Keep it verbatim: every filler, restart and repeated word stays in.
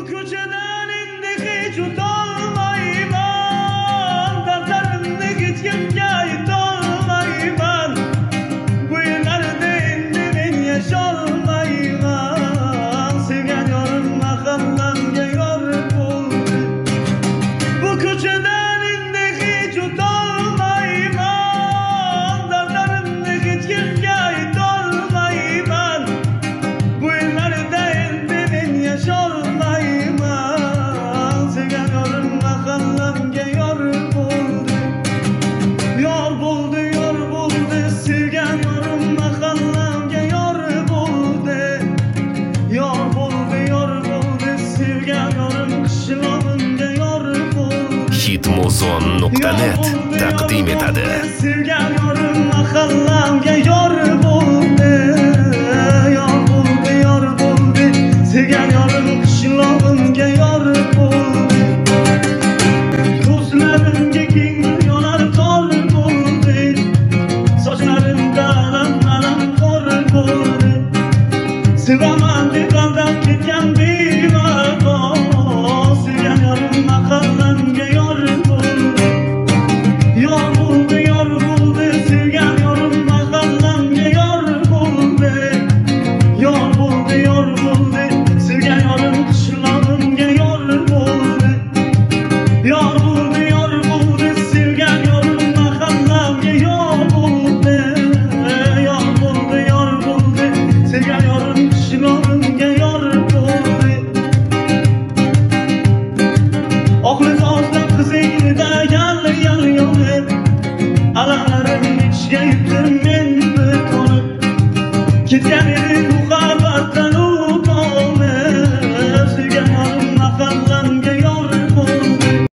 ko'chadan endi hech o'tolmayman, dardlarimni hech kimga aytolmayman. Bu yerlarda endi men yasholmayman, sevgan yorim mahallamga yor bo'ldi. Bu ko'chadan endi hech o'tolmayman, dardlarimni hech kimga aytolmayman. Bu yerlarda endi men yasholmayman, sevgan yorim mahallamga yor bo'ldi. Yor bo'ldi, yor bo'ldi, sevgan yorim mahallamga yor bo'ldi. Yor bo'ldi, yor bo'ldi, sevgan yorim qishlog'imga yor bo'ldi. hitmuzon nuqta net taqdim etadi. Sevgan yorim mahallamga yor bo'ldi. Yor bo'ldi, yor bo'ldi, sevgan yorim qishlog'imga